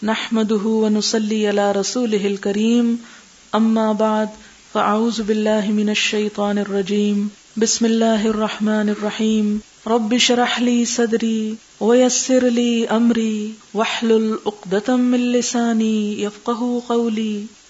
نحمده ونصلي على رسوله الكريم اما بعد فاعوذ بالله من الشيطان الرجيم بسم الله الرحمن الرحيم رب اشرح لي صدري ويسر لي امري واحلل عقدة من لساني يفقهوا قولي.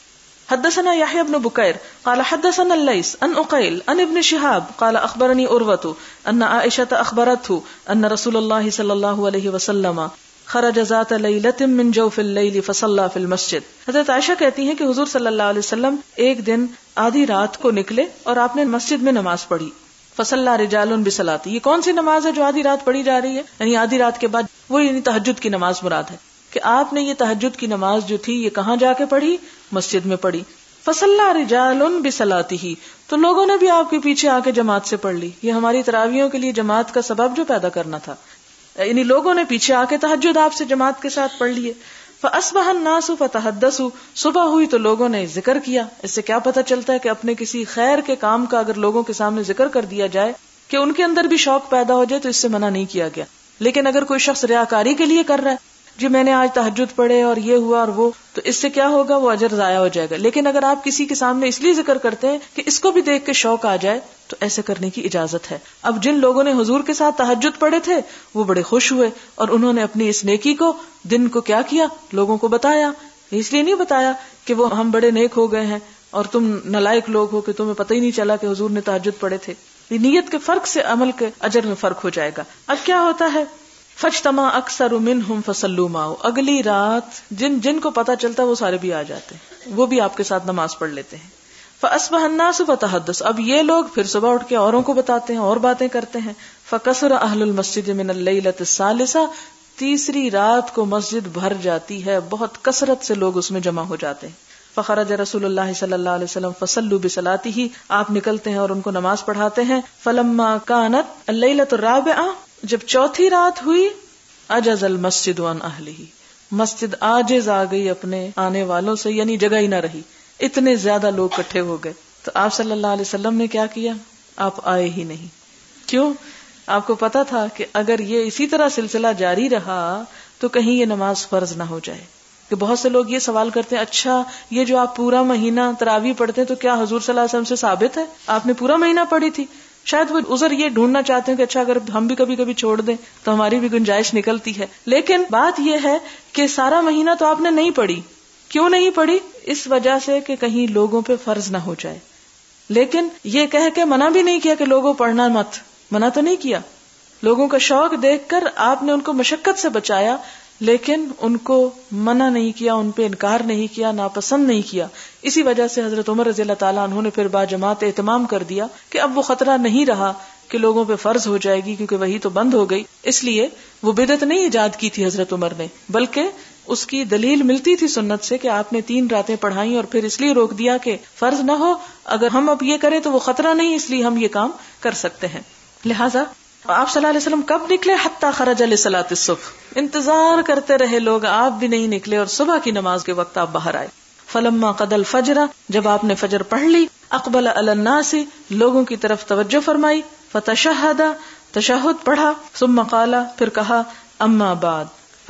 حدثنا يحيى بن بكير قال حدثنا الليث عن عقيل عن ابن شهاب قال اخبرني عروة ان عائشة اخبرته ان رسول الله صلى الله عليه وسلم خرج ذات لیلة من جوف اللیل فصلى في المسجد. حضرت عائشہ کہتی ہیں کہ حضور صلی اللہ علیہ وسلم ایک دن آدھی رات کو نکلے اور آپ نے مسجد میں نماز پڑھی. فصلى رجال بصلاة، یہ کون سی نماز ہے جو آدھی رات پڑھی جا رہی ہے؟ یعنی آدھی رات کے بعد، وہ یعنی تہجد کی نماز مراد ہے کہ آپ نے یہ تہجد کی نماز جو تھی یہ کہاں جا کے پڑھی؟ مسجد میں پڑھی. فصلى رجال بصلاته، تو لوگوں نے بھی آپ کے پیچھے آ کے جماعت سے پڑھ لی. یہ ہماری تراویحوں کے لیے جماعت کا سبب جو پیدا کرنا تھا، یعنی لوگوں نے پیچھے آ کے تہجد آپ سے جماعت کے ساتھ پڑھ لیے. فاصبح الناس فتحدثوا، صبح ہوئی تو لوگوں نے ذکر کیا. اس سے کیا پتہ چلتا ہے کہ اپنے کسی خیر کے کام کا اگر لوگوں کے سامنے ذکر کر دیا جائے کہ ان کے اندر بھی شوق پیدا ہو جائے تو اس سے منع نہیں کیا گیا. لیکن اگر کوئی شخص ریاکاری کے لیے کر رہا ہے، جی میں نے آج تہجد پڑھے اور یہ ہوا اور وہ، تو اس سے کیا ہوگا؟ وہ اجر ضائع ہو جائے گا. لیکن اگر آپ کسی کے سامنے اس لیے ذکر کرتے ہیں کہ اس کو بھی دیکھ کے شوق آ جائے تو ایسے کرنے کی اجازت ہے. اب جن لوگوں نے حضور کے ساتھ تہجد پڑھے تھے وہ بڑے خوش ہوئے اور انہوں نے اپنی اس نیکی کو، دن کو کیا کیا؟ لوگوں کو بتایا. اس لیے نہیں بتایا کہ وہ ہم بڑے نیک ہو گئے ہیں اور تم نالائق لوگ ہو کہ تمہیں پتہ ہی نہیں چلا کہ حضور نے تہجد پڑھے تھے. نیت کے فرق سے عمل کے اجر میں فرق ہو جائے گا. اب کیا ہوتا ہے؟ فاجتمع اکثر منہم فصلوا معه، اگلی رات جن کو پتہ چلتا وہ سارے بھی آ جاتے ہیں، وہ بھی آپ کے ساتھ نماز پڑھ لیتے ہیں. فاصبح الناس فتحدث، اب یہ لوگ پھر صبح اٹھ کے اوروں کو بتاتے ہیں اور باتیں کرتے ہیں. فکثر اہل المسجد من اللیلۃ الثالثہ، تیسری رات کو مسجد بھر جاتی ہے، بہت کثرت سے لوگ اس میں جمع ہو جاتے ہیں. فخرج رسول اللہ صلی اللہ علیہ وسلم فصلوا بصلاته، آپ نکلتے ہیں اور ان کو نماز پڑھاتے ہیں. فلما كانت الليلة الرابعة، جب چوتھی رات ہوئی، عجز المسجد عن اہلہ، مسجد عاجز آ گئی اپنے آنے والوں سے، یعنی جگہ ہی نہ رہی، اتنے زیادہ لوگ اکٹھے ہو گئے. تو آپ صلی اللہ علیہ وسلم نے کیا کیا؟ آپ آئے ہی نہیں. کیوں؟ آپ کو پتا تھا کہ اگر یہ اسی طرح سلسلہ جاری رہا تو کہیں یہ نماز فرض نہ ہو جائے. کہ بہت سے لوگ یہ سوال کرتے ہیں، اچھا یہ جو آپ پورا مہینہ تراویح پڑھتے ہیں تو کیا حضور صلی اللہ علیہ وسلم سے ثابت ہے؟ آپ نے پورا مہینہ پڑھی تھی. شاید وہ عذر یہ ڈھونڈنا چاہتے ہیں کہ اچھا اگر ہم بھی کبھی کبھی چھوڑ دیں تو ہماری بھی گنجائش نکلتی ہے. لیکن بات یہ ہے کہ سارا مہینہ تو آپ نے نہیں پڑھی. کیوں نہیں پڑھی؟ اس وجہ سے کہ کہیں لوگوں پہ فرض نہ ہو جائے. لیکن یہ کہہ کے منع بھی نہیں کیا کہ لوگوں پڑھنا مت، منع تو نہیں کیا. لوگوں کا شوق دیکھ کر آپ نے ان کو مشقت سے بچایا، لیکن ان کو منع نہیں کیا، ان پہ انکار نہیں کیا، ناپسند نہیں کیا. اسی وجہ سے حضرت عمر رضی اللہ تعالیٰ عنہ نے پھر با جماعت اہتمام کر دیا کہ اب وہ خطرہ نہیں رہا کہ لوگوں پہ فرض ہو جائے گی، کیونکہ وہی تو بند ہو گئی. اس لیے وہ بدعت نہیں ایجاد کی تھی حضرت عمر نے، بلکہ اس کی دلیل ملتی تھی سنت سے کہ آپ نے 3 راتیں پڑھائیں اور پھر اس لیے روک دیا کہ فرض نہ ہو. اگر ہم اب یہ کریں تو وہ خطرہ نہیں، اس لیے ہم یہ کام کر سکتے ہیں. لہٰذا آپ صلی اللہ علیہ وسلم کب نکلے؟ حتی خرج لصلاۃ الصبح، انتظار کرتے رہے لوگ، آپ بھی نہیں نکلے اور صبح کی نماز کے وقت آپ باہر آئے. فلما قضى الفجر، جب آپ نے فجر پڑھ لی، اقبل علی الناس، لوگوں کی طرف توجہ فرمائی، فتشہد، تشہد پڑھا، ثم قال، پھر کہا، اما بعد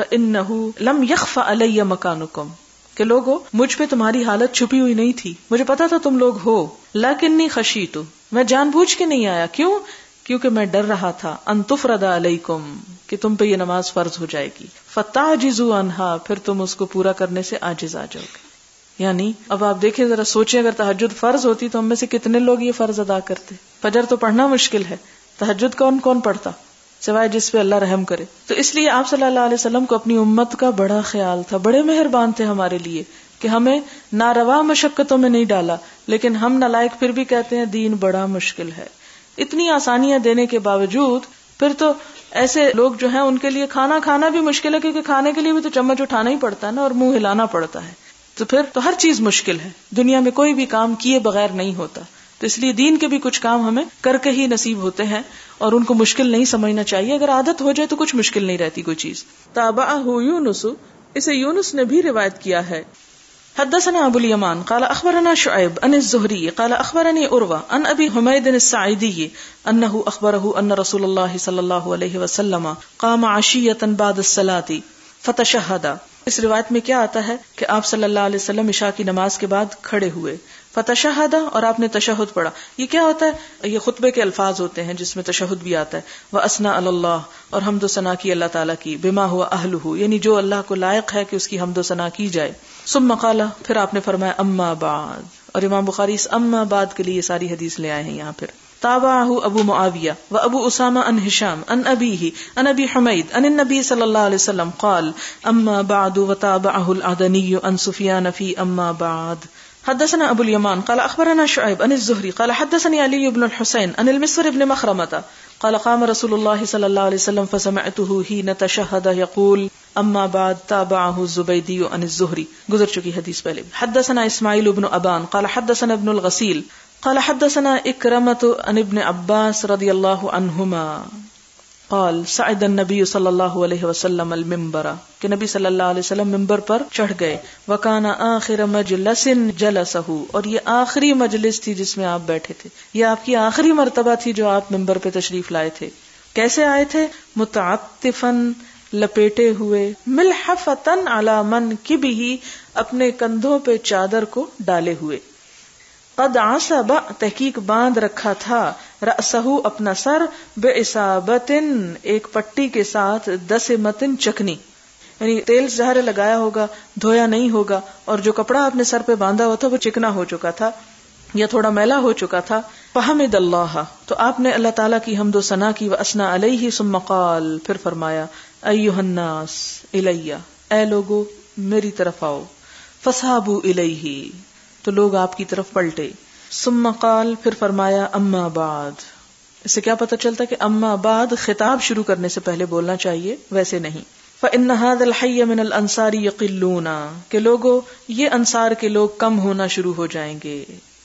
فانه لم يخف علی مکانکم، کہ لوگو مجھ پہ تمہاری حالت چھپی ہوئی نہیں تھی، مجھے پتا تھا تم لوگ ہو، لیکنی خشیت، میں جان بوجھ کے نہیں آیا. کیوں؟ کیونکہ میں ڈر رہا تھا، ان تفرض علیکم، کہ تم پہ یہ نماز فرض ہو جائے گی، فتعجزوا عنہا، پھر تم اس کو پورا کرنے سے عاجز آ جاؤ گے. یعنی اب آپ دیکھیں ذرا سوچیں، اگر تہجد فرض ہوتی تو ہم میں سے کتنے لوگ یہ فرض ادا کرتے؟ فجر تو پڑھنا مشکل ہے، تہجد کون پڑھتا سوائے جس پہ اللہ رحم کرے. تو اس لیے آپ صلی اللہ علیہ وسلم کو اپنی امت کا بڑا خیال تھا، بڑے مہربان تھے ہمارے لیے کہ ہمیں ناروا مشقتوں میں نہیں ڈالا. لیکن ہم نالائق پھر بھی کہتے ہیں دین بڑا مشکل ہے. اتنی آسانیاں دینے کے باوجود پھر تو ایسے لوگ جو ہیں ان کے لیے کھانا بھی مشکل ہے، کیونکہ کھانے کے لیے بھی تو چمچ اٹھانا ہی پڑتا ہے نا، اور منہ ہلانا پڑتا ہے. تو پھر تو ہر چیز مشکل ہے، دنیا میں کوئی بھی کام کیے بغیر نہیں ہوتا. تو اس لیے دین کے بھی کچھ کام ہمیں کر کے ہی نصیب ہوتے ہیں اور ان کو مشکل نہیں سمجھنا چاہیے. اگر عادت ہو جائے تو کچھ مشکل نہیں رہتی کوئی چیز. تابعہ یونس، اسے یونس نے بھی روایت کیا ہے. حدثنا ابو الیمان قال اخبرنا شعیب عن الزہری قال اخبرنی عروہ عن ابی حمید الساعدی انه اخبره ان رسول اللہ صلی اللہ علیہ وسلم قام عشیۃ بعد الصلاۃ فتشہد. اس روایت میں کیا آتا ہے کہ آپ صلی اللہ علیہ وسلم عشاء کی نماز کے بعد کھڑے ہوئے، فتشہد، اور آپ نے تشہد پڑھا. یہ کیا ہوتا ہے؟ یہ خطبے کے الفاظ ہوتے ہیں جس میں تشہد بھی آتا ہے. وَأَثْنَى عَلَى اللَّهِ، اور حمد و ثنا کی اللہ تعالیٰ کی، بما هو اہلہ، یعنی جو اللہ کو لائق ہے کہ اس کی حمد و ثنا کی جائے. ثم قال، پھر آپ نے فرمایا اما بعد، اور امام بخاری اس اما بعد کے لیے ساری حدیث لے آئے ہیں یہاں. پھر تابعہ ابو معاویہ و ابو اسامہ عن ہشام عن ابیہ عن ابی حمید عن النبی صلی اللہ علیہ وسلم قال اما بعد وتابعہ العدنی عن سفیان فی اما بعد. حدثنا ابو الیمان قال اخبرنا شعیب عن الزہری قال حدثني علی بن الحسین عن المسور بن مخرمۃ قال قام رسول اللہ صلی اللہ علیہ وسلم فسمعته حين تشهد يقول اما بعد تابعه الزبیدی عن الزہری. گزر چکی حدیث پہلے. حدثنا اسماعیل بن ابان قال حدثنا ابن الغسیل قال حدثنا اکرمۃ عن ابن عباس رضی اللہ عنہما قال صعد النبی صلی اللہ علیہ وسلم المنبر، کہ نبی صلی اللہ علیہ وسلم منبر پر چڑھ گئے. وکان آخر مجلس جلسہ، اور یہ آخری مجلس تھی جس میں آپ بیٹھے تھے، یہ آپ کی آخری مرتبہ تھی جو آپ منبر پہ تشریف لائے تھے. کیسے آئے تھے؟ متعطفن، لپیٹے ہوئے، ملحفتن علی منکبہ، اپنے کندھوں پہ چادر کو ڈالے ہوئے. قد عصب، تحقیق باندھ رکھا تھا، رأسہ، اپنا سر، بعصابۃ، ایک پٹی کے ساتھ، دسمۃ، چکنی، یعنی تیل ظاہر لگایا ہوگا، دھویا نہیں ہوگا، اور جو کپڑا آپ نے سر پہ باندھا ہوا تھا وہ چکنا ہو چکا تھا یا تھوڑا میلا ہو چکا تھا. فحمد اللہ، تو آپ نے اللہ تعالیٰ کی حمد و ثنا کی. واثنى علیہ، ثم قال، پھر فرمایا ایھا الناس الی، اے لوگو میری طرف آؤ. فصحابوا الیہ، تو لوگ آپ کی طرف پلٹے. ثم قال، پھر فرمایا اما بعد. اس سے کیا پتہ چلتا کہ اما بعد خطاب شروع کرنے سے پہلے بولنا چاہیے، ویسے نہیں. فإن هذا الحي من الانصار يقلون، کہ لوگو یہ انصار کے لوگ کم ہونا شروع ہو جائیں گے.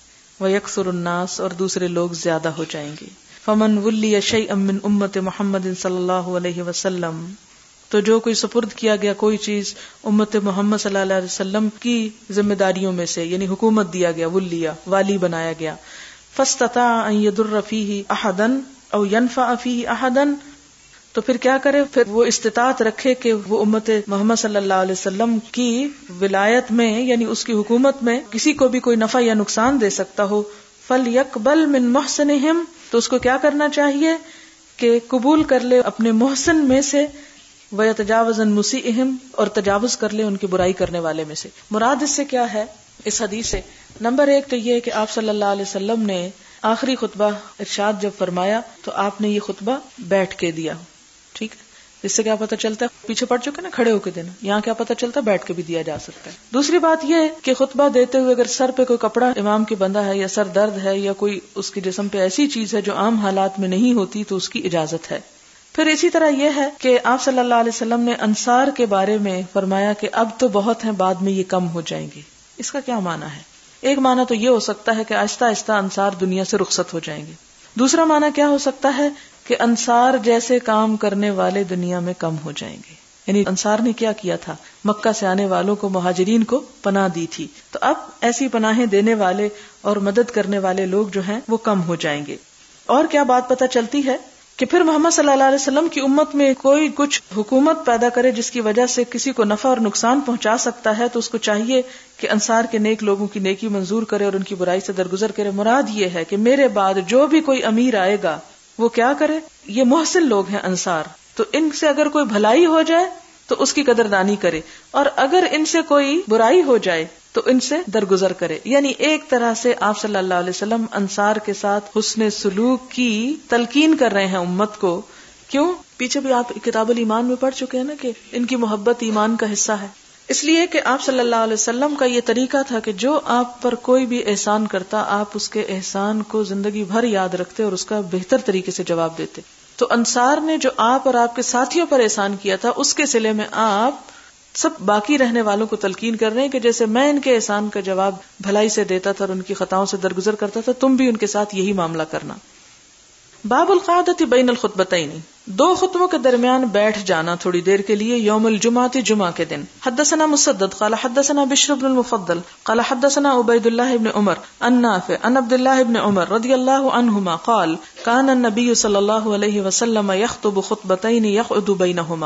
ويكثر الناس، اور دوسرے لوگ زیادہ ہو جائیں گے. فمن ولي شيئا من امت محمد صلی اللہ علیہ وسلم، تو جو کوئی سپرد کیا گیا کوئی چیز امت محمد صلی اللہ علیہ وسلم کی ذمہ داریوں میں سے، یعنی حکومت دیا گیا، ولیا، والی بنایا گیا. فاستطاع ان يضر فيه احدا او ينفع فيه احدا، تو پھر کیا کرے؟ پھر وہ استطاعت رکھے کہ وہ امت محمد صلی اللہ علیہ وسلم کی ولایت میں، یعنی اس کی حکومت میں کسی کو بھی کوئی نفع یا نقصان دے سکتا ہو. فَلْيَقْبَلْ مِن مُحْسِنِهِمْ، تو اس کو کیا کرنا چاہیے کہ قبول کر لے اپنے محسن میں سے. وَيَتَجَاوَزَ عَن مُسِيئِهِمْ، اور تجاوز کر لے ان کی برائی کرنے والے میں سے. مراد اس سے کیا ہے اس حدیث سے؟ نمبر ایک تو یہ کہ آپ صلی اللہ علیہ وسلم نے آخری خطبہ ارشاد جب فرمایا تو آپ نے یہ خطبہ بیٹھ کے دیا. ٹھیک ہے، اس سے کیا پتہ چلتا ہے؟ پیچھے پڑ چکے نا، کھڑے ہو کے دینا. یہاں کیا پتہ چلتا ہے؟ بیٹھ کے بھی دیا جا سکتا ہے. دوسری بات یہ کہ خطبہ دیتے ہوئے اگر سر پہ کوئی کپڑا امام کے بندھا ہے، یا سر درد ہے، یا کوئی اس کے جسم پہ ایسی چیز ہے جو عام حالات میں نہیں ہوتی، تو اس کی اجازت ہے. پھر اسی طرح یہ ہے کہ آپ صلی اللہ علیہ وسلم نے انصار کے بارے میں فرمایا کہ اب تو بہت ہیں، بعد میں یہ کم ہو جائیں گے. اس کا کیا معنی ہے؟ ایک معنی تو یہ ہو سکتا ہے کہ آہستہ آہستہ انصار دنیا سے رخصت ہو جائیں گے. دوسرا معنی کیا ہو سکتا ہے کہ انصار جیسے کام کرنے والے دنیا میں کم ہو جائیں گے. یعنی انصار نے کیا کیا تھا؟ مکہ سے آنے والوں کو، مہاجرین کو پناہ دی تھی. تو اب ایسی پناہیں دینے والے اور مدد کرنے والے لوگ جو ہیں وہ کم ہو جائیں گے. اور کیا بات پتہ چلتی ہے کہ پھر محمد صلی اللہ علیہ وسلم کی امت میں کوئی کچھ حکومت پیدا کرے جس کی وجہ سے کسی کو نفع اور نقصان پہنچا سکتا ہے، تو اس کو چاہیے کہ انصار کے نیک لوگوں کی نیکی منظور کرے اور ان کی برائی سے درگزر کرے. مراد یہ ہے کہ میرے بعد جو بھی کوئی امیر آئے گا وہ کیا کرے؟ یہ محسن لوگ ہیں انصار، تو ان سے اگر کوئی بھلائی ہو جائے تو اس کی قدردانی کرے، اور اگر ان سے کوئی برائی ہو جائے تو ان سے درگزر کرے. یعنی ایک طرح سے آپ صلی اللہ علیہ وسلم انصار کے ساتھ حسن سلوک کی تلقین کر رہے ہیں امت کو. کیوں؟ پیچھے بھی آپ کتاب الایمان میں پڑھ چکے ہیں نا کہ ان کی محبت ایمان کا حصہ ہے. اس لیے کہ آپ صلی اللہ علیہ وسلم کا یہ طریقہ تھا کہ جو آپ پر کوئی بھی احسان کرتا، آپ اس کے احسان کو زندگی بھر یاد رکھتے اور اس کا بہتر طریقے سے جواب دیتے. تو انصار نے جو آپ اور آپ کے ساتھیوں پر احسان کیا تھا، اس کے صلے میں آپ سب باقی رہنے والوں کو تلقین کر رہے ہیں کہ جیسے میں ان کے احسان کا جواب بھلائی سے دیتا تھا اور ان کی خطاؤں سے درگزر کرتا تھا، تم بھی ان کے ساتھ یہی معاملہ کرنا. باب القعدۃ بین الخطبتین، دو خطبوں کے درمیان بیٹھ جانا تھوڑی دیر کے لیے. یوم الجمعۃ، جمعہ کے دن. حدثنا مسدد قال حدثنا بشر بن المفضل قال حدثنا عبید اللہ بن عمر عن نافع عن عبد اللہ بن عمر رضی اللہ عنہما قال كان النبی صلی اللہ علیہ وسلم یخطب خطبتین یقعد بینہما.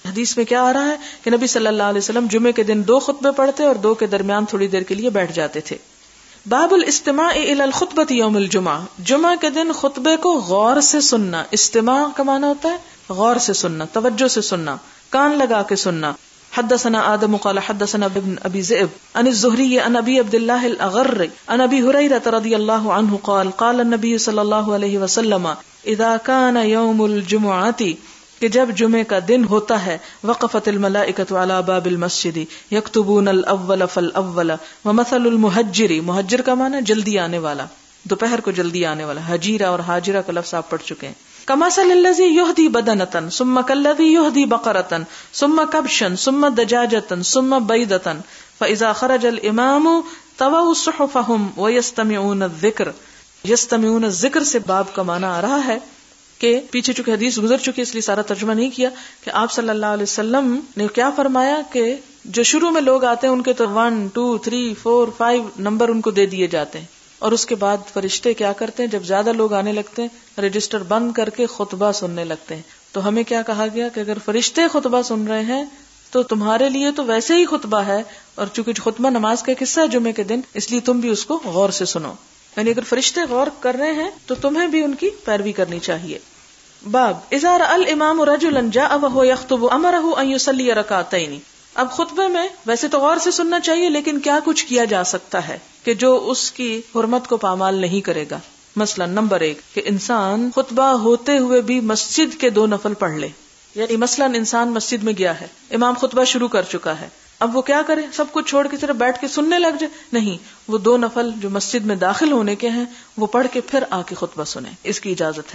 حدیث میں کیا آ رہا ہے کہ نبی صلی اللہ علیہ وسلم جمعے کے دن 2 خطبے پڑھتے اور 2 کے درمیان تھوڑی دیر کے لیے بیٹھ جاتے تھے. باب الاستماع الى الخطبة یوم الجمعہ، جمعہ کے دن خطبے کو غور سے سننا. استماع کا معنی ہوتا ہے غور سے سننا، توجہ سے سننا، کان لگا کے سننا. حدثنا آدم قال حدثنا ابن ابي ذئب عن الزهري عن ابي عبد الله الاغر عن ابي هريره رضي الله عنه قال قال النبي صلى الله عليه وسلم اذا كان يوم الجمعه، کہ جب جمعے کا دن ہوتا ہے، وقفت الملائکۃ علی باب المسجد یکتبون الاول فالاول ومثل المہجر، مہجر کا معنی جلدی آنے والا، دوپہر کو جلدی آنے والا. حجیرہ اور حاجرہ کا لفظ آپ پڑھ چکے ہیں. کمثل الذی یہدی بدنۃ ثم کالذی یہدی بقرۃ ثم کبشا ثم دجاجۃ ثم بیضۃ فاذا خرج الامام طووا صحفهم ويستمعون الذکر. یستمعون الذکر سے باب کا معنی آ رہا ہے کہ پیچھے چونکہ حدیث گزر چکی اس لیے سارا ترجمہ نہیں کیا کہ آپ صلی اللہ علیہ وسلم نے کیا فرمایا کہ جو شروع میں لوگ آتے ہیں ان کے تو 1 2 3 4 5 نمبر ان کو دے دیے جاتے ہیں، اور اس کے بعد فرشتے کیا کرتے ہیں جب زیادہ لوگ آنے لگتے ہیں رجسٹر بند کر کے خطبہ سننے لگتے ہیں. تو ہمیں کیا کہا گیا کہ اگر فرشتے خطبہ سن رہے ہیں تو تمہارے لیے تو ویسے ہی خطبہ ہے، اور چونکہ خطبہ نماز کا قصہ ہے جمعے کے دن اس لیے تم بھی اس کو غور سے سنو. یعنی اگر فرشتے غور کر رہے ہیں تو تمہیں بھی ان کی پیروی کرنی چاہیے. باب اذا رأى الامام رجلا جاء وهو يخطب امره ان يصلي ركعتين. اب خطبے میں ویسے تو غور سے سننا چاہیے، لیکن کیا کچھ کیا جا سکتا ہے کہ جو اس کی حرمت کو پامال نہیں کرے گا. مثلا نمبر 1 کہ انسان خطبہ ہوتے ہوئے بھی مسجد کے 2 نفل پڑھ لے. یعنی مثلا انسان مسجد میں گیا ہے، امام خطبہ شروع کر چکا ہے، اب وہ کیا کرے، سب کچھ چھوڑ کے صرف بیٹھ کے سننے لگ جائے؟ نہیں، وہ 2 نفل جو مسجد میں داخل ہونے کے ہیں وہ پڑھ کے پھر آ کے خطبہ سنیں، اس کی اجازت ہے.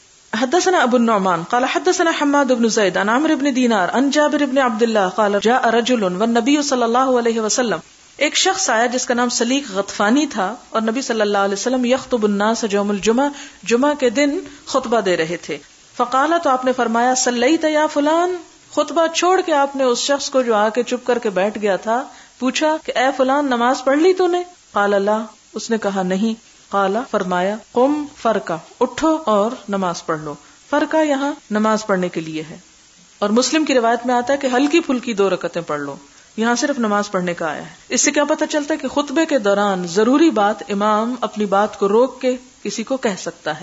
حدثنا ابو النعمان قال حدثنا حماد بن زید عن عمرو بن دینار عن جابر بن عبد الله قال جاء رجل والنبي صلی اللہ علیہ وسلم، ایک شخص آیا جس کا نام سلیق غطفانی تھا اور نبی صلی اللہ علیہ وسلم یخطب الناس یوم الجمعہ، جمعہ کے دن خطبہ دے رہے تھے. فقال، تو آپ نے فرمایا صلیت یا فلان، خطبہ چھوڑ کے آپ نے اس شخص کو جو آ کے چپ کر کے بیٹھ گیا تھا پوچھا کہ اے فلان نماز پڑھ لی تو نے؟ قال لا، اس نے کہا نہیں. قال، فرمایا قم فرقہ، اٹھو اور نماز پڑھ لو. فرقہ یہاں نماز پڑھنے کے لیے ہے، اور مسلم کی روایت میں آتا ہے کہ ہلکی پھلکی 2 رکعتیں پڑھ لو. یہاں صرف نماز پڑھنے کا آیا ہے. اس سے کیا پتہ چلتا ہے کہ خطبے کے دوران ضروری بات امام اپنی بات کو روک کے کسی کو کہہ سکتا ہے.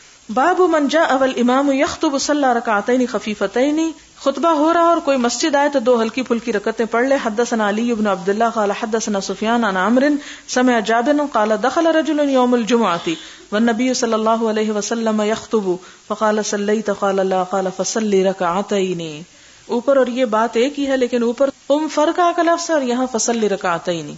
باب من جاء والامام يخطب صلى ركعتين خفيفتين، خطبہ ہو رہا اور کوئی مسجد آئے تو 2 ہلکی پھلکی رکعتیں پڑھ لے. حدثنا علی بن عبد الله قال حدثنا سفیان عن عمرو سمع جابر قال دخل رجل يوم الجمعة والنبي صلى الله عليه وسلم يخطب فقال صليت قال لا قال فصلي ركعتين. اوپر اور یہ بات ایک ہی ہے، لیکن اوپر قم فرقہ کا لفظ اور یہاں فصلی رکعتین.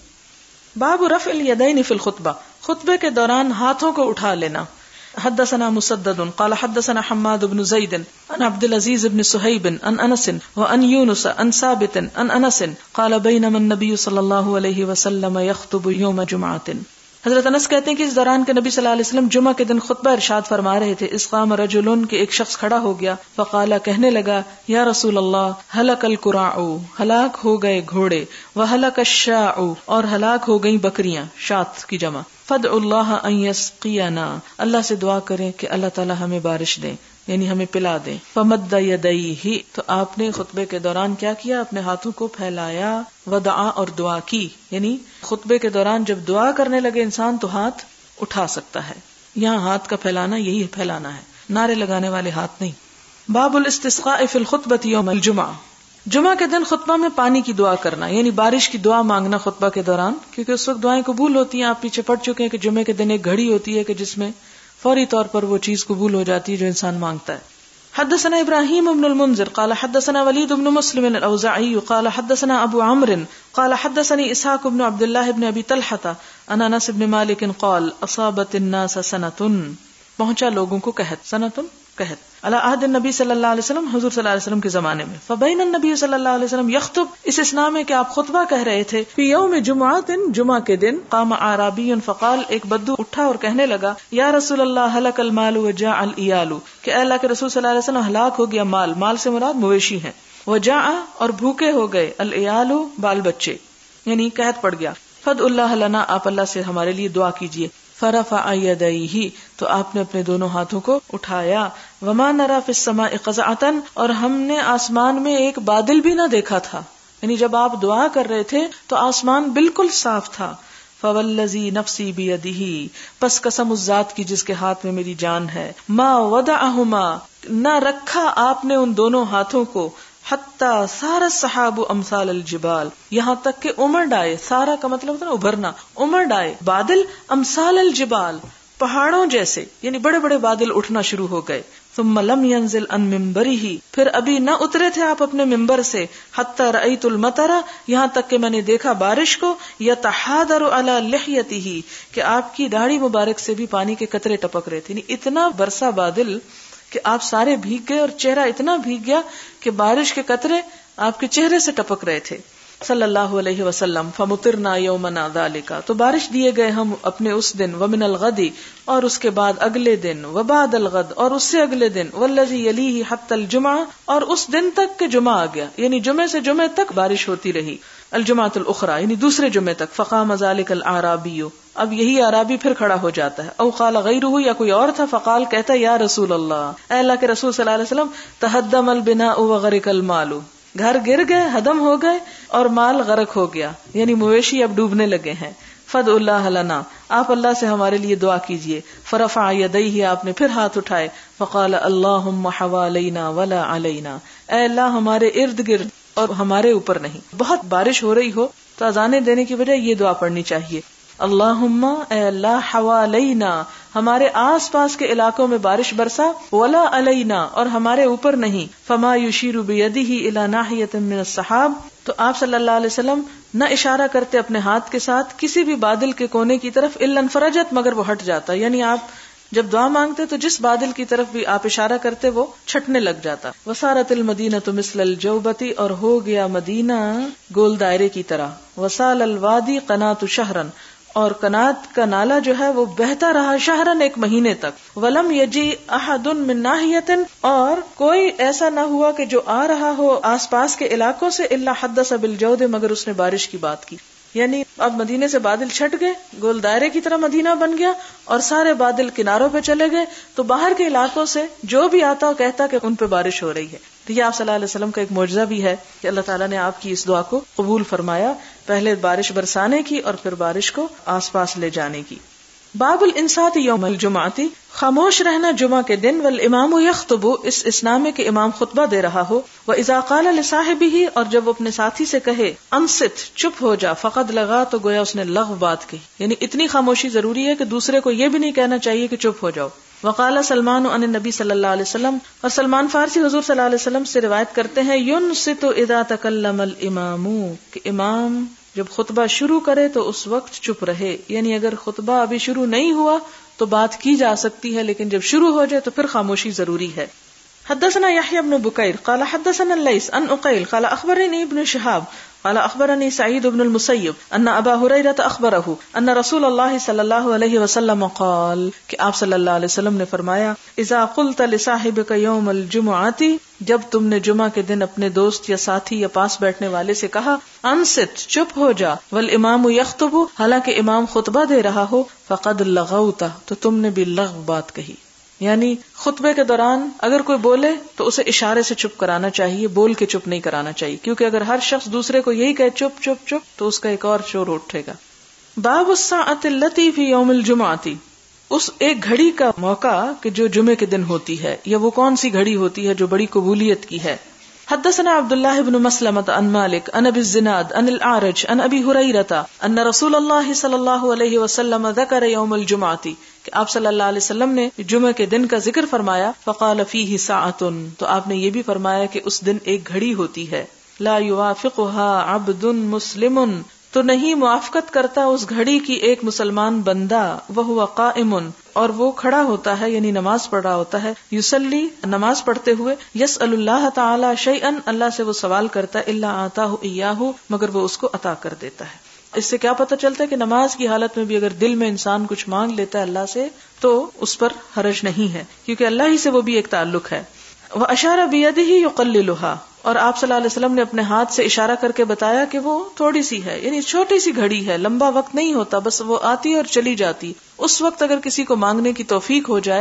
باب رفع الیدین فی الخطبہ، خطبے کے دوران ہاتھوں کو اٹھا لینا. حدثنا مسدد قال حدثنا حماد بن زید عن عبد العزيز بن صہیب عن انس وعن یونس عن ثابت عن انس قال بینما النبی صلی اللہ علیہ وسلم یخطب یوم جمعۃ. حضرت انس کہتے ہیں کہ اس دوران کے نبی صلی اللہ علیہ وسلم جمعہ کے دن خطبہ ارشاد فرما رہے تھے. اس قام رجل، کہ ایک شخص کھڑا ہو گیا، فقال، کہنے لگا یا رسول اللہ ہلک القراع، ہلاک ہو گئے گھوڑے، وہلک الشاع، اور ہلاک ہو گئی بکریاں، شات کی جمع. فادع اللہ ان یسقینا، اللہ سے دعا کریں کہ اللہ تعالی ہمیں بارش دیں، یعنی ہمیں پلا دیں. فمد یدیہ، تو آپ نے خطبے کے دوران کیا کیا؟ اپنے ہاتھوں کو پھیلایا. ودعا، اور دعا کی، یعنی خطبے کے دوران جب دعا کرنے لگے انسان تو ہاتھ اٹھا سکتا ہے. یہاں ہاتھ کا پھیلانا یہی پھیلانا ہے، نعرے لگانے والے ہاتھ نہیں. باب الاستسقاء فی الخطبۃ یوم الجمعہ، جمعہ کے دن خطبہ میں پانی کی دعا کرنا، یعنی بارش کی دعا مانگنا خطبہ کے دوران، کیونکہ اس وقت دعائیں قبول ہوتی ہیں. آپ پیچھے پڑھ چکے ہیں کہ جمعے کے دن ایک گھڑی ہوتی ہے کہ جس میں فوری طور پر وہ چیز قبول ہو جاتی ہے جو انسان مانگتا ہے. حدثنا ابراہیم بن المنذر قال حدثنا ولید بن مسلم الاوزاعی قال حدثنا ابو عمرو قال حدثني اسحاق بن عبد الله بن ابي طلحة عن انس بن مالک قال اصابت الناس سنۃ، پہنچا لوگوں کو قحط، سنۃ قحط، علی عہد النبی صلی اللہ علیہ وسلم، حضور صلی اللہ علیہ وسلم کے زمانے میں. فبین النبی صلی اللہ علیہ وسلم یخطب، اس اسنا میں کہ آپ خطبہ کہہ رہے تھے. فی یوم جمعۃ، جمعہ کے دن. قام اعرابی فقال، ایک بدو اٹھا اور کہنے لگا یا رسول اللہ ہلک المال وجاع العیال، کہ اے اللہ کے رسول صلی اللہ علیہ وسلم ہلاک ہو گیا مال، مال سے مراد مویشی ہیں، وجاع، اور بھوکے ہو گئے، العیال، بال بچے، یعنی قحط پڑ گیا. فد اللہ لنا، آپ اللہ سے ہمارے لیے دعا کیجیے. فرفع یدیہ، تو آپ نے اپنے دونوں ہاتھوں کو اٹھایا. وما نرى في السماء قزعة، اور ہم نے آسمان میں ایک بادل بھی نہ دیکھا تھا. یعنی جب آپ دعا کر رہے تھے تو آسمان بالکل صاف تھا. فوالذی نفسی بیدہ، پس قسم اس ذات کی جس کے ہاتھ میں میری جان ہے، ما وضعہما، نہ رکھا آپ نے ان دونوں ہاتھوں کو، حتی سار السحاب امثال الجبال، یہاں تک کہ امڑ ڈائے، سارا کا مطلب ہوتا ہے ابھرنا، امڑ ڈائے بادل امثال الجبال، پہاڑوں جیسے، یعنی بڑے بڑے بادل اٹھنا شروع ہو گئے. ثم لم ينزل عن منبره، پھر ابھی نہ اترے تھے آپ اپنے منبر سے، حتی رأیت المطر، یہاں تک کہ میں نے دیکھا بارش کو، یتحادر علی لحیتہ، کہ آپ کی داڑھی مبارک سے بھی پانی کے قطرے ٹپک رہے تھے. یعنی اتنا برسا بادل کہ آپ سارے بھیگ گئے اور چہرہ اتنا بھیگ گیا کہ بارش کے قطرے آپ کے چہرے سے ٹپک رہے تھے صلی اللہ علیہ وسلم. فمطرنا یومنا ذالک، تو بارش دیے گئے ہم اپنے اس دن، ومن الغد، اور اس کے بعد اگلے دن، وبعد الغد، اور اس سے اگلے دن، والذی یلیہ حتی الجمعہ، اور اس دن تک کہ جمعہ آ گیا، یعنی جمعے سے جمعے تک بارش ہوتی رہی، الجمعۃ الاخری، یعنی دوسرے جمعے تک. فقام ذالک الاعرابی، اب یہی اعرابی پھر کھڑا ہو جاتا ہے، او قال غیرہ، یا کوئی اور تھا، فقال، کہتا یا رسول اللہ، اے اللہ کے رسول صلی اللہ علیہ وسلم، تہدم البناء وغرق المال، گھر گر گئے، ہدم ہو گئے اور مال غرق ہو گیا، یعنی مویشی اب ڈوبنے لگے ہیں. فدع اللہ لنا، آپ اللہ سے ہمارے لیے دعا کیجئے. فرفع یدیہ، آپ نے پھر ہاتھ اٹھائے. فقال اللہم حوالینا ولا علینا، اے اللہ ہمارے ارد گرد اور ہمارے اوپر نہیں. بہت بارش ہو رہی ہو تو اذانیں دینے کی وجہ یہ دعا پڑھنی چاہیے، اللہم، اے اللہ، حوالینا، ہمارے آس پاس کے علاقوں میں بارش برسا، ولا علینا، اور ہمارے اوپر نہیں. فما یشیر بیدہ الی ناحیۃ من السحاب، تو آپ صلی اللہ علیہ وسلم نہ اشارہ کرتے اپنے ہاتھ کے ساتھ کسی بھی بادل کے کونے کی طرف، الا انفرجت، مگر وہ ہٹ جاتا. یعنی آپ جب دعا مانگتے تو جس بادل کی طرف بھی آپ اشارہ کرتے وہ چھٹنے لگ جاتا. وسارت المدینۃ مثل الجوبۃ، اور ہو گیا مدینہ گول دائرے کی طرح. وسال الوادی قنات شہرا، اور قنات کا نالا جو ہے وہ بہتا رہا شہرن، ایک مہینے تک. ولم یجی احد من ناحیۃ، اور کوئی ایسا نہ ہوا کہ جو آ رہا ہو آس پاس کے علاقوں سے، الا حدث بالجود، مگر اس نے بارش کی بات کی. یعنی اب مدینے سے بادل چھٹ گئے، گول دائرے کی طرح مدینہ بن گیا، اور سارے بادل کناروں پہ چلے گئے، تو باہر کے علاقوں سے جو بھی آتا کہتا کہ ان پہ بارش ہو رہی ہے. تو یہ آپ صلی اللہ علیہ وسلم کا ایک معجزہ بھی ہے کہ اللہ تعالیٰ نے آپ کی اس دعا کو قبول فرمایا، پہلے بارش برسانے کی اور پھر بارش کو آس پاس لے جانے کی. باب الانصات یوم الجمعہ، خاموش رہنا جمعہ کے دن. والامام یخطب، اس اسنا میں کہ امام خطبہ دے رہا ہو. واذا قال لصاحبہ، اور جب وہ اپنے ساتھی سے کہے انصت، چپ ہو جا، فقد لغا، تو گویا اس نے لغو بات کہی. یعنی اتنی خاموشی ضروری ہے کہ دوسرے کو یہ بھی نہیں کہنا چاہیے کہ چپ ہو جاؤ. وقال سلمان عن النبی صلی اللہ علیہ وسلم، اور سلمان فارسی حضور صلی اللہ علیہ وسلم سے روایت کرتے ہیں، ینصت اذا تکلم الامام، کہ امام جب خطبہ شروع کرے تو اس وقت چپ رہے. یعنی اگر خطبہ ابھی شروع نہیں ہوا تو بات کی جا سکتی ہے، لیکن جب شروع ہو جائے تو پھر خاموشی ضروری ہے. حدثنا يحيى بن بكير قال حدثنا الليث عن عقيل قال اخبرني ابن شهاب قال اخبرني سعيد بن المسيب ان ابا هريره اخبره ان رسول الله صلى الله عليه وسلم قال، کہ آپ صلی اللہ علیہ وسلم نے فرمایا، اذا قلت لصاحبك يوم الجمعه، جب تم نے جمعہ کے دن اپنے دوست یا ساتھی یا پاس بیٹھنے والے سے کہا انصت، چپ ہو جا، والامام یخطب، حالانکہ امام خطبہ دے رہا ہو، فقد لغوت، تو تم نے بھی لغو بات کہی. یعنی خطبے کے دوران اگر کوئی بولے تو اسے اشارے سے چپ کرانا چاہیے، بول کے چپ نہیں کرانا چاہیے، کیونکہ اگر ہر شخص دوسرے کو یہی کہے چپ چپ چپ تو اس کا ایک اور شور اٹھے گا. باب الساعۃ التی فی یوم الجمعۃ، اس ایک گھڑی کا موقع کہ جو جمعے کے دن ہوتی ہے، یا وہ کون سی گھڑی ہوتی ہے جو بڑی قبولیت کی ہے. حدثنا عبداللہ بن مسلمة عن مالک عن ابی الزناد عن الاعرج عن ابی ہریرہ ان رسول اللہ صلی اللہ علیہ وسلم ذکر یوم الجمعۃ، کہ آپ صلی اللہ علیہ وسلم نے جمعہ کے دن کا ذکر فرمایا. فقال فیہ ساعۃ، تو آپ نے یہ بھی فرمایا کہ اس دن ایک گھڑی ہوتی ہے. لا یوافقها عبد مسلم، تو نہیں موافقت کرتا اس گھڑی کی ایک مسلمان بندہ، وہو قائم، اور وہ کھڑا ہوتا ہے، یعنی نماز پڑھ رہا ہوتا ہے، یصلی، نماز پڑھتے ہوئے، یسأل اللہ تعالی شیئا، اللہ سے وہ سوال کرتا ہے، الا آتاہ ایاہ، مگر وہ اس کو عطا کر دیتا ہے. اس سے کیا پتہ چلتا ہے کہ نماز کی حالت میں بھی اگر دل میں انسان کچھ مانگ لیتا ہے اللہ سے تو اس پر حرج نہیں ہے، کیونکہ اللہ ہی سے وہ بھی ایک تعلق ہے. واشار بیدہ یقللها، اور آپ صلی اللہ علیہ وسلم نے اپنے ہاتھ سے اشارہ کر کے بتایا کہ وہ تھوڑی سی ہے، یعنی چھوٹی سی گھڑی ہے، لمبا وقت نہیں ہوتا، بس وہ آتی اور چلی جاتی. اس وقت اگر کسی کو مانگنے کی توفیق ہو جائے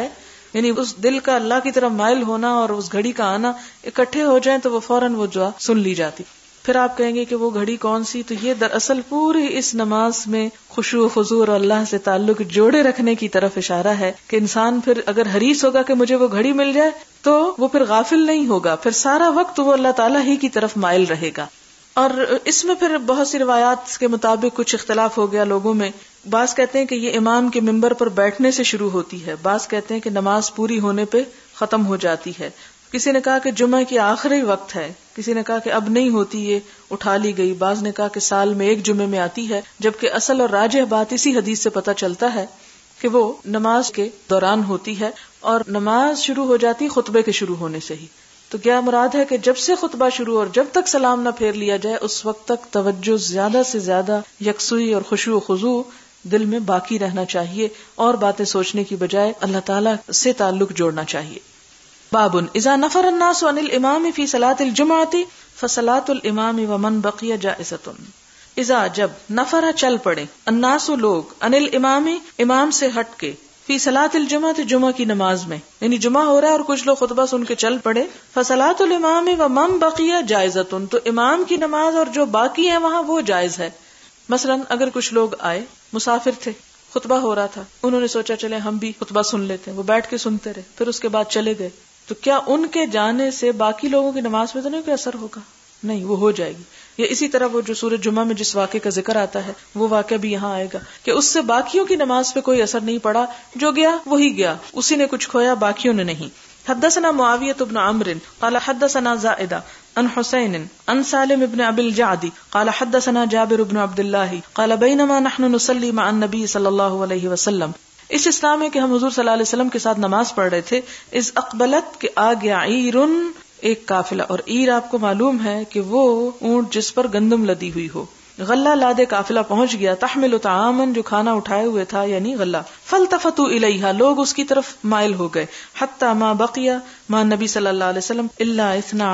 یعنی اس دل کا اللہ کی طرف مائل ہونا اور اس گھڑی کا آنا اکٹھے ہو جائیں تو وہ فوراً وہ دعا سن لی جاتی. پھر آپ کہیں گے کہ وہ گھڑی کون سی؟ تو یہ دراصل پوری اس نماز میں خشوع و خضوع اور اللہ سے تعلق جوڑے رکھنے کی طرف اشارہ ہے کہ انسان پھر اگر حریص ہوگا کہ مجھے وہ گھڑی مل جائے تو وہ پھر غافل نہیں ہوگا، پھر سارا وقت وہ اللہ تعالیٰ ہی کی طرف مائل رہے گا. اور اس میں پھر بہت سی روایات کے مطابق کچھ اختلاف ہو گیا لوگوں میں. بعض کہتے ہیں کہ یہ امام کے منبر پر بیٹھنے سے شروع ہوتی ہے، بعض کہتے ہیں کہ نماز پوری ہونے پہ ختم ہو جاتی ہے. کسی نے کہا کہ جمعہ کی آخری وقت ہے، کسی نے کہا کہ اب نہیں ہوتی، یہ اٹھا لی گئی. بعض نے کہا کہ سال میں ایک جمعے میں آتی ہے، جبکہ اصل اور راجح بات اسی حدیث سے پتہ چلتا ہے کہ وہ نماز کے دوران ہوتی ہے اور نماز شروع ہو جاتی خطبے کے شروع ہونے سے ہی. تو کیا مراد ہے کہ جب سے خطبہ شروع اور جب تک سلام نہ پھیر لیا جائے اس وقت تک توجہ زیادہ سے زیادہ یکسوئی اور خشوع و خضوع دل میں باقی رہنا چاہیے اور باتیں سوچنے کی بجائے اللہ تعالیٰ سے تعلق جوڑنا چاہیے. باب اذا نفر الناس عن الامام فی صلاۃ الجمعۃ فصلاۃ الامام ومن بقی جائزۃ. اذا جب نفر چل پڑے الناس لوگ عن الامام امام سے ہٹ کے فی صلاۃ الجمعۃ جمعہ کی نماز میں، یعنی جمعہ ہو رہا ہے اور کچھ لوگ خطبہ سن کے چل پڑے، فصلاۃ الامام ومن بقی جائزۃ، تو امام کی نماز اور جو باقی ہیں وہاں وہ جائز ہے. مثلا اگر کچھ لوگ آئے، مسافر تھے، خطبہ ہو رہا تھا، انہوں نے سوچا چلے ہم بھی خطبہ سن لیتے ہیں، وہ بیٹھ کے سنتے رہے، پھر اس کے بعد چلے گئے، تو کیا ان کے جانے سے باقی لوگوں کی نماز پہ تو نہیں کوئی اثر ہوگا؟ نہیں، وہ ہو جائے گی. یا اسی طرح وہ جو سورۃ جمعہ میں جس واقعے کا ذکر آتا ہے وہ واقعہ بھی یہاں آئے گا کہ اس سے باقیوں کی نماز پہ کوئی اثر نہیں پڑا، جو گیا وہی گیا، اسی نے کچھ کھویا باقیوں نے نہیں. حدثنا معاویہ بن عمرو قال حدثنا زائدہ عن حسین عن سالم بن ابی الجعد قال حدثنا جابر بن عبد اللہ قال بینما نحن نصلی مع النبی صلی اللہ علیہ وسلم. اس اسلام ہے کہ ہم حضور صلی اللہ علیہ وسلم کے ساتھ نماز پڑھ رہے تھے، اذ اقبلت کہ آ گیا عیرن ایک قافلہ، اور عیر آپ کو معلوم ہے کہ وہ اونٹ جس پر گندم لدی ہوئی ہو. غلہ لادے قافلہ پہنچ گیا، تحمل طعاما جو کھانا اٹھائے ہوئے تھا یعنی غلہ. فالتفتوا الیہا لوگ اس کی طرف مائل ہو گئے، حتی ما بقی مع نبی صلی اللہ علیہ وسلم الا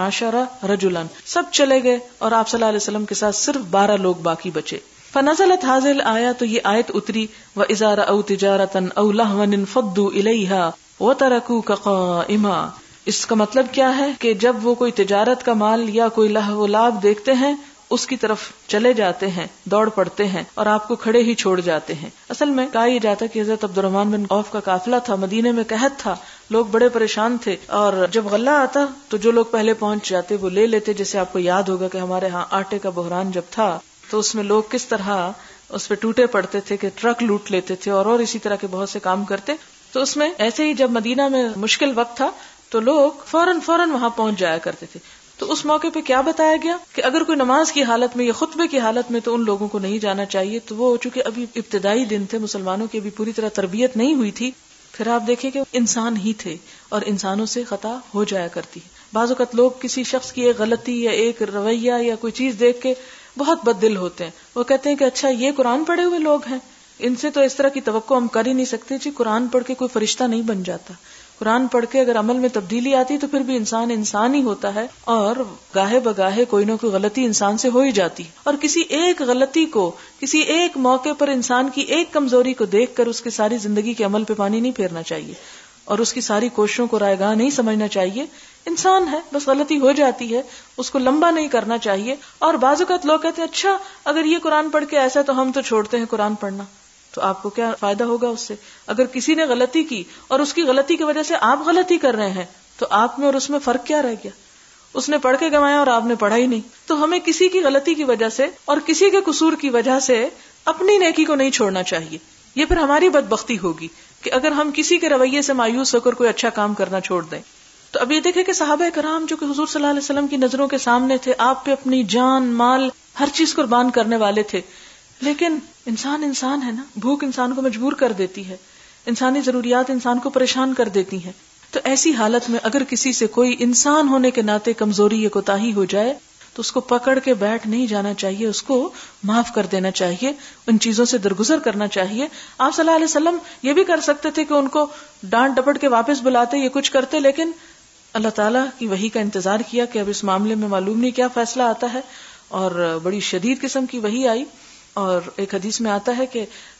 12 رجلا، سب چلے گئے اور آپ صلی اللہ علیہ وسلم کے ساتھ صرف 12 لوگ باقی بچے. فنزلت هذه الآية، تو یہ آیت اتری، وَإِذَا رَأَوْا تِجَارَةً أَوْ لَهْوًا انفضوا إِلَيْهَا وَتَرَكُوكَ قَائِمًا. اس کا مطلب کیا ہے کہ جب وہ کوئی تجارت کا مال یا کوئی لہو و لعب دیکھتے ہیں اس کی طرف چلے جاتے ہیں، دوڑ پڑتے ہیں اور آپ کو کھڑے ہی چھوڑ جاتے ہیں. اصل میں کہا یہ جاتا کہ حضرت عبد الرحمن بن عوف کا قافلہ تھا، مدینے میں قحط تھا، لوگ بڑے پریشان تھے، اور جب غلہ آتا تو جو لوگ پہلے پہنچ جاتے وہ لے لیتے. جیسے آپ کو یاد ہوگا کہ ہمارے ہاں آٹے کا بحران جب تھا تو اس میں لوگ کس طرح اس پہ ٹوٹے پڑتے تھے کہ ٹرک لوٹ لیتے تھے اور اسی طرح کے بہت سے کام کرتے. تو اس میں ایسے ہی جب مدینہ میں مشکل وقت تھا تو لوگ فوراً وہاں پہنچ جایا کرتے تھے. تو اس موقع پہ کیا بتایا گیا کہ اگر کوئی نماز کی حالت میں یا خطبے کی حالت میں تو ان لوگوں کو نہیں جانا چاہیے. تو وہ چونکہ ابھی ابتدائی دن تھے، مسلمانوں کی ابھی پوری طرح تربیت نہیں ہوئی تھی. پھر آپ دیکھیں کہ انسان ہی تھے اور انسانوں سے خطا ہو جایا کرتی. بعض اوقات لوگ کسی شخص کی ایک غلطی یا ایک رویہ یا کوئی چیز دیکھ کے بہت بد دل ہوتے ہیں. وہ کہتے ہیں کہ اچھا یہ قرآن پڑھے ہوئے لوگ ہیں، ان سے تو اس طرح کی توقع ہم کر ہی نہیں سکتے. جی قرآن پڑھ کے کوئی فرشتہ نہیں بن جاتا. قرآن پڑھ کے اگر عمل میں تبدیلی آتی تو پھر بھی انسان ہی ہوتا ہے، اور گاہے بگاہے کوئی نہ کوئی غلطی انسان سے ہو ہی جاتی. اور کسی ایک غلطی کو، کسی ایک موقع پر انسان کی ایک کمزوری کو دیکھ کر اس کی ساری زندگی کے عمل پہ پانی نہیں پھیرنا چاہیے اور اس کی ساری کوششوں کو رائے گاہ نہیں سمجھنا چاہیے. انسان ہے، بس غلطی ہو جاتی ہے، اس کو لمبا نہیں کرنا چاہیے. اور بعض اوقات لوگ کہتے ہیں اچھا اگر یہ قرآن پڑھ کے ایسا تو ہم تو چھوڑتے ہیں قرآن پڑھنا. تو آپ کو کیا فائدہ ہوگا اس سے؟ اگر کسی نے غلطی کی اور اس کی غلطی کی وجہ سے آپ غلطی کر رہے ہیں تو آپ میں اور اس میں فرق کیا رہ گیا؟ اس نے پڑھ کے گنوایا اور آپ نے پڑھا ہی نہیں. تو ہمیں کسی کی غلطی کی وجہ سے اور کسی کے قصور کی وجہ سے اپنی نیکی کو نہیں چھوڑنا چاہیے. یہ پھر ہماری بدبختی ہوگی کہ اگر ہم کسی کے رویے سے مایوس ہو کر کوئی اچھا کام کرنا چھوڑ دیں. تو اب یہ دیکھیں کہ صحابہ کرام جو کہ حضور صلی اللہ علیہ وسلم کی نظروں کے سامنے تھے، آپ پہ اپنی جان مال ہر چیز قربان کرنے والے تھے، لیکن انسان ہے نا، بھوک انسان کو مجبور کر دیتی ہے، انسانی ضروریات انسان کو پریشان کر دیتی ہیں. تو ایسی حالت میں اگر کسی سے کوئی انسان ہونے کے ناطے کمزوری یا کوتاہی ہو جائے تو اس کو پکڑ کے بیٹھ نہیں جانا چاہیے، اس کو معاف کر دینا چاہیے، ان چیزوں سے درگزر کرنا چاہیے. آپ صلی اللہ علیہ وسلم یہ بھی کر سکتے تھے کہ ان کو ڈانٹ ڈپٹ کے واپس بلاتے، یہ کچھ کرتے، لیکن اللہ تعالیٰ کی وحی کا انتظار کیا کہ اب اس معاملے میں معلوم نہیں کیا فیصلہ آتا ہے، اور بڑی شدید قسم کی وحی آئی. اور ایک حدیث میں آتا ہے کہ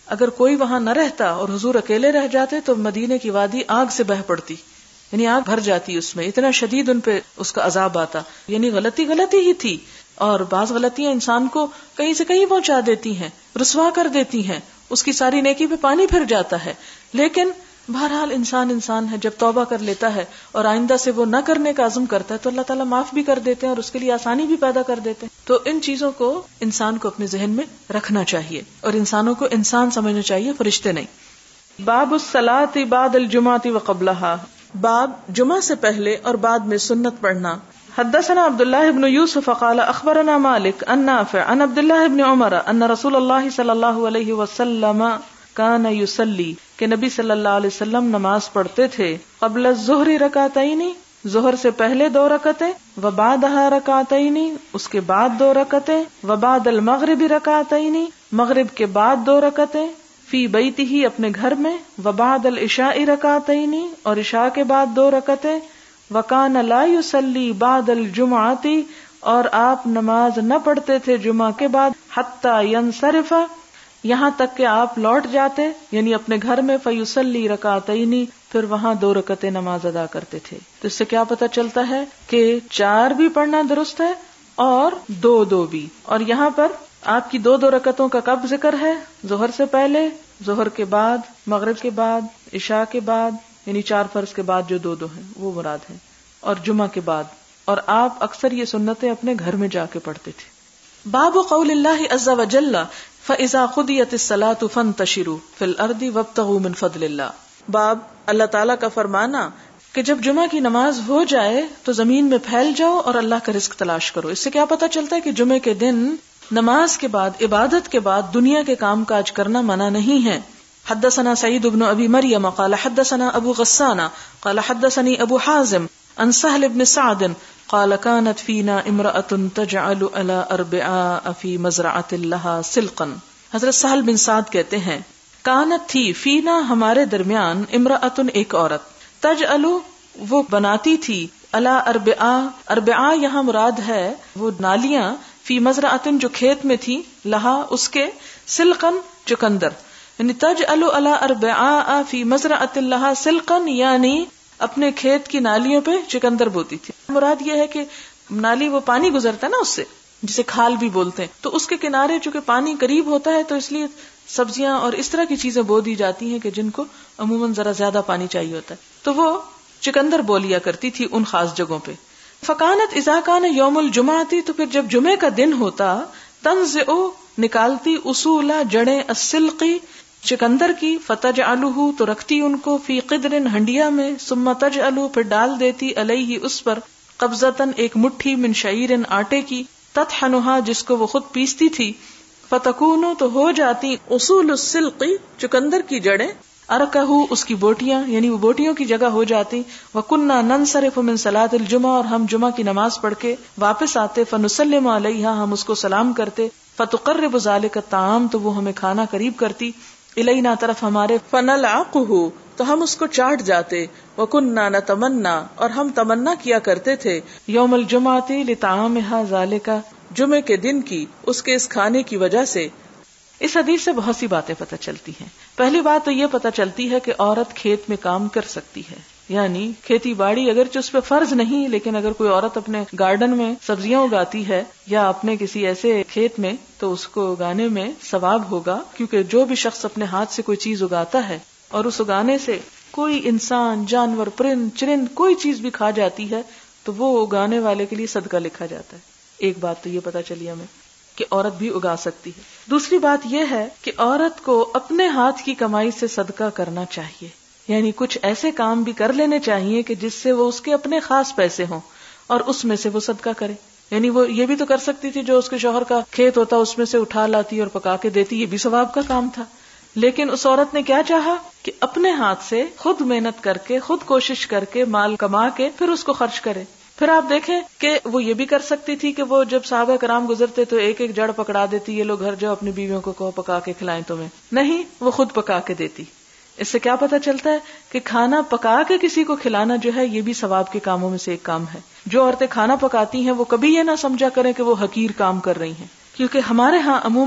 اگر کوئی وہاں نہ رہتا اور حضور اکیلے رہ جاتے تو مدینے کی وادی آگ سے بہہ پڑتی، یعنی آگ بھر جاتی اس میں، اتنا شدید ان پہ اس کا عذاب آتا. یعنی غلطی ہی تھی، اور بعض غلطیاں انسان کو کہیں سے کہیں پہنچا دیتی ہیں، رسوا کر دیتی ہیں، اس کی ساری نیکی پہ پانی پھر جاتا ہے. لیکن بہرحال انسان ہے، جب توبہ کر لیتا ہے اور آئندہ سے وہ نہ کرنے کا عزم کرتا ہے تو اللہ تعالیٰ معاف بھی کر دیتے ہیں اور اس کے لیے آسانی بھی پیدا کر دیتے ہیں. تو ان چیزوں کو انسان کو اپنے ذہن میں رکھنا چاہیے اور انسانوں کو انسان سمجھنا چاہیے، فرشتے نہیں. باب الصلاۃ بعد الجمعۃ وقبلها، باب جمعہ سے پہلے اور بعد میں سنت پڑھنا. حدثنا عبد الله بن يوسف قال اخبرنا مالك عن نافع عن عبد الله بن عمر ان رسول الله صلى الله عليه وسلم كان يصلي، کہ نبی صلی اللہ علیہ وسلم نماز پڑھتے تھے قبل الظہر رکعتین، ظہر سے پہلے 2 رکعتیں، وبعدها رکعتین، اس کے بعد 2 رکعتیں، وبعد المغرب رکعتین، مغرب کے بعد 2 رکعتیں، فی بیتہ، اپنے گھر میں، وبعد العشاء رکعتین، اور عشاء کے بعد 2 رکعتیں، وکان لا یصلی بعد الجمعۃ، اور آپ نماز نہ پڑھتے تھے جمعہ کے بعد، حتی ینصرف، یہاں تک کہ آپ لوٹ جاتے، یعنی اپنے گھر میں، فیصلی رکعتین، پھر وہاں 2 رکعتیں نماز ادا کرتے تھے. تو اس سے کیا پتہ چلتا ہے کہ 4 بھی پڑھنا درست ہے اور 2 بھی. اور یہاں پر آپ کی 2 رکعتوں کا کب ذکر ہے؟ ظہر سے پہلے، ظہر کے بعد، مغرب کے بعد، عشاء کے بعد، یعنی 4 فرض کے بعد جو 2 ہیں وہ مراد ہیں، اور جمعہ کے بعد. اور آپ اکثر یہ سنتیں اپنے گھر میں جا کے پڑھتے تھے. باب قول اللہ عز وجل فَإِذَا قُضِيَتِ الصَّلَاةُ فَانتَشِرُوا فِي الْأَرْضِ وَابْتَغُوا مِن فَضْلِ اللَّهِ، باب اللہ تعالیٰ کا فرمانا کہ جب جمعہ کی نماز ہو جائے تو زمین میں پھیل جاؤ اور اللہ کا رزق تلاش کرو. اس سے کیا پتہ چلتا ہے کہ جمعے کے دن نماز کے بعد، عبادت کے بعد دنیا کے کام کاج کرنا منع نہیں ہے. حدثنا سعید بن ابی مریم قال حدثنا ابو غسان قال حدثني ابو حازم عن سهل بن سعد قال كانت فينا امرأة تجعل على اربعاء في مزرعة لها سلقا. حضرت سہل بن سعد کہتے ہیں کانت تھی، فینا ہمارے درمیان، امرأة ایک عورت، تجعل وہ بناتی تھی، علی اربعاء، اربعاء یہاں مراد ہے وہ نالیاں، فی مزرعة جو کھیت میں تھی، لہا اس کے، سلقن چقندر، یعنی تجعل علی اربعاء فی مزرعة لها سلقن، یعنی اپنے کھیت کی نالیوں پہ چقندر بوتی تھی. مراد یہ ہے کہ نالی وہ پانی گزرتا ہے نا اس سے، جسے کھال بھی بولتے ہیں، تو اس کے کنارے چونکہ پانی قریب ہوتا ہے تو اس لیے سبزیاں اور اس طرح کی چیزیں بو دی جاتی ہیں کہ جن کو عموماً ذرا زیادہ پانی چاہیے ہوتا ہے، تو وہ چقندر بو لیا کرتی تھی ان خاص جگہوں پہ. فکانت اذا کان یوم الجمعہ، تو پھر جب جمعے کا دن ہوتا، تنزع نکالتی، اصول جڑیں، السلقی چقندر کی، فتجعلہ تو رکھتی ان کو، فی قدر ہنڈیا میں، ثم تجعلہ پھر ڈال دیتی، علیہ اس پر، قبضتن ایک مٹھی، من شعیر آٹے کی، تطحنھا جس کو وہ خود پیستی تھی، فتکون تو ہو جاتی، اصول السلقی چقندر کی جڑیں، ارکہ اس کی بوٹیاں، یعنی وہ بوٹیوں کی جگہ ہو جاتی. وکننا ننصرف من صلاۃ الجمعہ، اور ہم جمعہ کی نماز پڑھ کے واپس آتے، فنسلم علیہا ہم اس کو سلام کرتے، فتقرب ذلک الطعام تو وہ ہمیں کھانا قریب کرتی، الینا طرف ہمارے، فنلعقہ تو ہم اس کو چاٹ جاتے، وکننا نتمنا اور ہم تمنا کیا کرتے تھے، یوم الجمعۃ لطعامھا ذالک جمعے کے دن کی اس کے اس کھانے کی وجہ سے. اس حدیث سے بہت سی باتیں پتہ چلتی ہیں. پہلی بات تو یہ پتہ چلتی ہے کہ عورت کھیت میں کام کر سکتی ہے، یعنی کھیتی باڑی اگرچہ اس پہ فرض نہیں، لیکن اگر کوئی عورت اپنے گارڈن میں سبزیاں اگاتی ہے یا اپنے کسی ایسے کھیت میں تو اس کو اگانے میں ثواب ہوگا، کیونکہ جو بھی شخص اپنے ہاتھ سے کوئی چیز اگاتا ہے اور اس اگانے سے کوئی انسان، جانور، پرند چرند کوئی چیز بھی کھا جاتی ہے تو وہ اگانے والے کے لیے صدقہ لکھا جاتا ہے. ایک بات تو یہ پتہ چلی ہمیں کہ عورت بھی اگا سکتی ہے. دوسری بات یہ ہے کہ عورت کو اپنے ہاتھ کی کمائی سے صدقہ کرنا چاہیے، یعنی کچھ ایسے کام بھی کر لینے چاہیے کہ جس سے وہ اس کے اپنے خاص پیسے ہوں اور اس میں سے وہ صدقہ کرے. یعنی وہ یہ بھی تو کر سکتی تھی جو اس کے شوہر کا کھیت ہوتا اس میں سے اٹھا لاتی اور پکا کے دیتی، یہ بھی ثواب کا کام تھا. لیکن اس عورت نے کیا چاہا کہ اپنے ہاتھ سے خود محنت کر کے، خود کوشش کر کے، مال کما کے پھر اس کو خرچ کرے. پھر آپ دیکھیں کہ وہ یہ بھی کر سکتی تھی کہ وہ جب صحابہ کرام گزرتے تو ایک ایک جڑ پکڑا دیتی، یہ لوگ گھر جاؤ اپنی بیویوں کو کہو پکا کے کھلائیں تمہیں. نہیں، وہ خود پکا کے دیتی. اس سے کیا پتہ چلتا ہے کہ کھانا پکا کے کسی کو کھلانا جو ہے یہ بھی ثواب کے کاموں میں سے ایک کام ہے. جو عورتیں کھانا پکاتی ہیں وہ کبھی یہ نہ سمجھا کریں کہ وہ حقیر کام کر رہی ہیں، کیونکہ ہمارے ہاں عموماً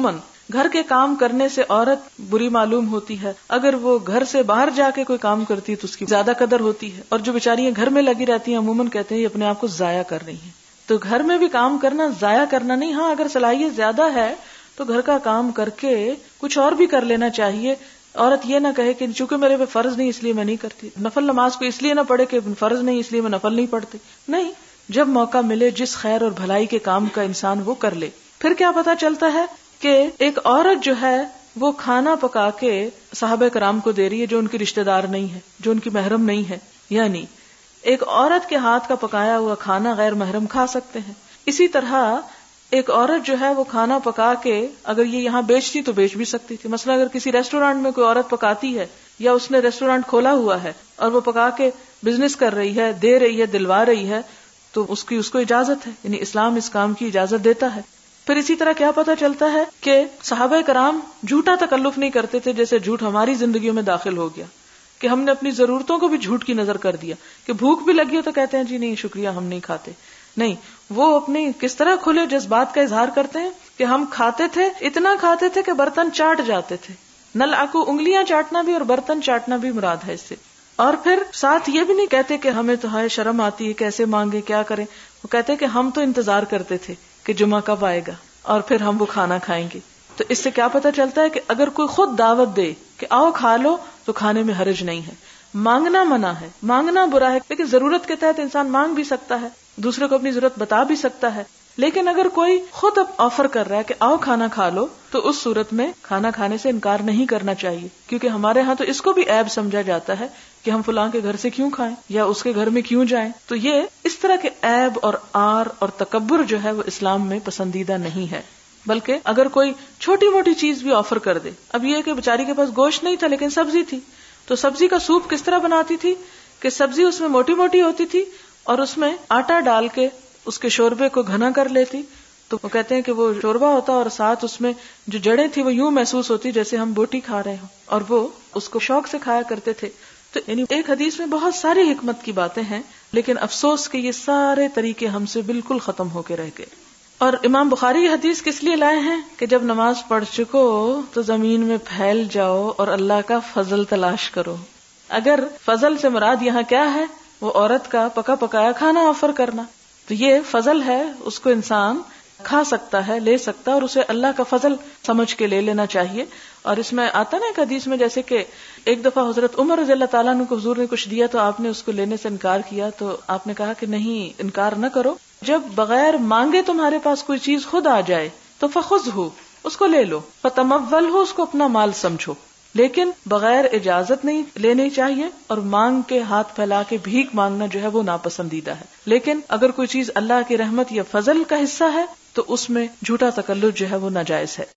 گھر کے کام کرنے سے عورت بری معلوم ہوتی ہے، اگر وہ گھر سے باہر جا کے کوئی کام کرتی ہے تو اس کی زیادہ قدر ہوتی ہے، اور جو بیچاریاں گھر میں لگی رہتی ہیں عموماً کہتے ہیں یہ اپنے آپ کو ضائع کر رہی ہیں. تو گھر میں بھی کام کرنا ضائع کرنا نہیں. ہاں اگر صلاحیت زیادہ ہے تو گھر کا کام کر کے کچھ اور بھی کر لینا چاہیے. عورت یہ نہ کہے کہ چونکہ میرے پہ فرض نہیں اس لیے میں نہیں کرتی، نفل نماز کو اس لیے نہ پڑھے کہ فرض نہیں اس لیے میں نفل نہیں پڑھتی. نہیں، جب موقع ملے جس خیر اور بھلائی کے کام کا انسان وہ کر لے. پھر کیا پتا چلتا ہے کہ ایک عورت جو ہے وہ کھانا پکا کے صحابہ کرام کو دے رہی ہے جو ان کی رشتہ دار نہیں ہے، جو ان کی محرم نہیں ہے. یعنی ایک عورت کے ہاتھ کا پکایا ہوا کھانا غیر محرم کھا سکتے ہیں. اسی طرح ایک عورت جو ہے وہ کھانا پکا کے اگر یہ یہاں بیچتی تو بیچ بھی سکتی تھی. مثلا اگر کسی ریسٹورینٹ میں کوئی عورت پکاتی ہے یا اس نے ریسٹورینٹ کھولا ہوا ہے اور وہ پکا کے بزنس کر رہی ہے، دے رہی ہے، دلوا رہی ہے، تو اس کو اجازت ہے. یعنی اسلام اس کام کی اجازت دیتا ہے. پھر اسی طرح کیا پتا چلتا ہے کہ صحابہ کرام جھوٹا تکلف نہیں کرتے تھے جیسے جھوٹ ہماری زندگیوں میں داخل ہو گیا کہ ہم نے اپنی ضرورتوں کو بھی جھوٹ کی نظر کر دیا کہ بھوک بھی لگی ہو تو کہتے ہیں جی نہیں شکریہ ہم نہیں کھاتے. نہیں، وہ اپنی کس طرح کھلے جذبات کا اظہار کرتے ہیں کہ ہم کھاتے تھے، اتنا کھاتے تھے کہ برتن چاٹ جاتے تھے. نلعقو انگلیاں چاٹنا بھی اور برتن چاٹنا بھی مراد ہے اس سے. اور پھر ساتھ یہ بھی نہیں کہتے کہ ہمیں تو ہائے شرم آتی ہے کیسے مانگے کیا کریں. وہ کہتے کہ ہم تو انتظار کرتے تھے کہ جمعہ کب آئے گا اور پھر ہم وہ کھانا کھائیں گے. تو اس سے کیا پتا چلتا ہے کہ اگر کوئی خود دعوت دے کہ آؤ کھا لو تو کھانے میں حرج نہیں ہے. مانگنا منع ہے، مانگنا برا ہے، لیکن ضرورت کے تحت انسان مانگ بھی سکتا ہے، دوسرے کو اپنی ضرورت بتا بھی سکتا ہے. لیکن اگر کوئی خود آفر کر رہا ہے کہ آؤ کھانا کھا لو تو اس صورت میں کھانا کھانے سے انکار نہیں کرنا چاہیے، کیونکہ ہمارے ہاں تو اس کو بھی عیب سمجھا جاتا ہے کہ ہم فلاں کے گھر سے کیوں کھائیں یا اس کے گھر میں کیوں جائیں. تو یہ اس طرح کے عیب اور آر اور تکبر جو ہے وہ اسلام میں پسندیدہ نہیں ہے. بلکہ اگر کوئی چھوٹی موٹی چیز بھی آفر کر دے، اب یہ کہ بیچاری کے پاس گوشت نہیں تھا لیکن سبزی تھی، تو سبزی کا سوپ کس طرح بناتی تھی کہ سبزی اس میں موٹی موٹی ہوتی تھی اور اس میں آٹا ڈال کے اس کے شوربے کو گھنا کر لیتی. تو وہ کہتے ہیں کہ وہ شوربہ ہوتا اور ساتھ اس میں جو جڑیں تھی وہ یوں محسوس ہوتی جیسے ہم بوٹی کھا رہے ہوں، اور وہ اس کو شوق سے کھایا کرتے تھے. تو یعنی ایک حدیث میں بہت ساری حکمت کی باتیں ہیں، لیکن افسوس کہ یہ سارے طریقے ہم سے بالکل ختم ہو کے رہ گئے. اور امام بخاری یہ حدیث کس لیے لائے ہیں کہ جب نماز پڑھ چکو تو زمین میں پھیل جاؤ اور اللہ کا فضل تلاش کرو. اگر فضل سے مراد یہاں کیا ہے، وہ عورت کا پکا پکایا کھانا آفر کرنا. تو یہ فضل ہے، اس کو انسان کھا سکتا ہے، لے سکتا ہے، اور اسے اللہ کا فضل سمجھ کے لے لینا چاہیے. اور اس میں آتا نا ایک حدیث میں جیسے کہ ایک دفعہ حضرت عمر رضی اللہ تعالیٰ عنہ کو حضور نے کچھ دیا تو آپ نے اس کو لینے سے انکار کیا، تو آپ نے کہا کہ نہیں، انکار نہ کرو، جب بغیر مانگے تمہارے پاس کوئی چیز خود آ جائے تو فخذہ، اس کو لے لو، فتمولہ، اس کو اپنا مال سمجھو، لیکن بغیر اجازت نہیں لینی چاہیے، اور مانگ کے ہاتھ پھیلا کے بھیک مانگنا جو ہے وہ ناپسندیدہ ہے. لیکن اگر کوئی چیز اللہ کی رحمت یا فضل کا حصہ ہے تو اس میں جھوٹا تکلف جو ہے وہ ناجائز ہے.